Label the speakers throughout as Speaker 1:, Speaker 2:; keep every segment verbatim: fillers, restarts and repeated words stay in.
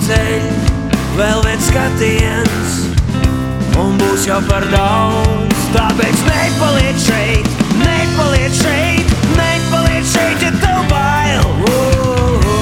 Speaker 1: ceļ, vēl viens skatiens, un būs jau par daudz. Tāpēc nepaliec šeit, nepaliec šeit, nepaliec šeit, ja tev bail. uh, uh.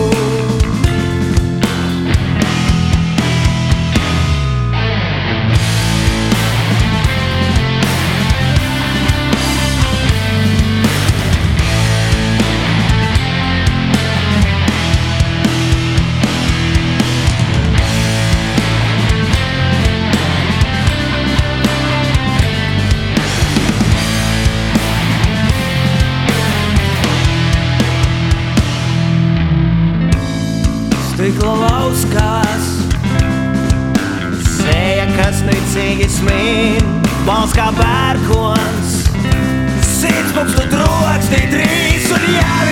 Speaker 1: Stikla lauskās, seja, kas nicīgi smīn, balss kā pērkons, sirds mums tu troksti drīz un jāvi.